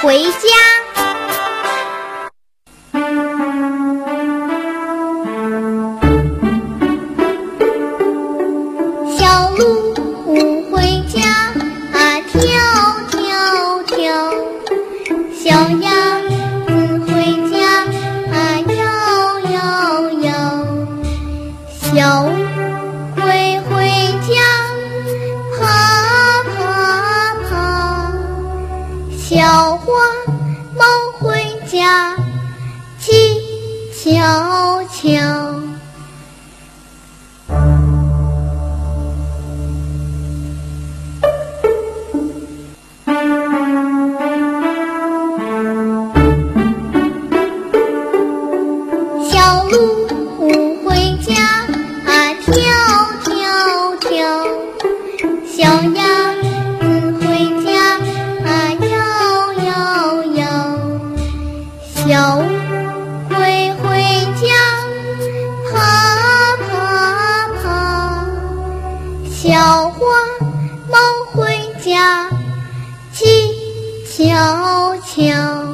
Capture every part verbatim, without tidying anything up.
回家。小鹿回家啊，跳跳跳，小鸭子回家啊，摇摇摇，小乌龟回家爬爬爬，小花猫回家静悄悄。小鹿回家啊，跳跳跳，小鸭子回家啊，摇摇摇，小乌龟回家爬爬爬，小花猫回家静悄悄。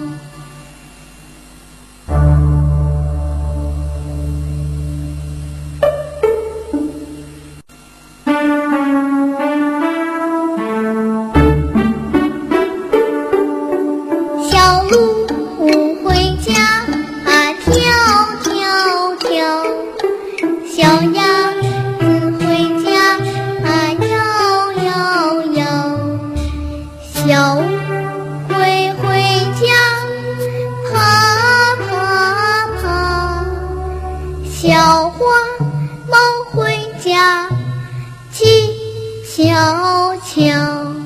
小鹿回家啊，跳跳跳，小鸭子回家啊，摇摇摇，小乌龟回家爬爬爬，小花猫回家静悄悄。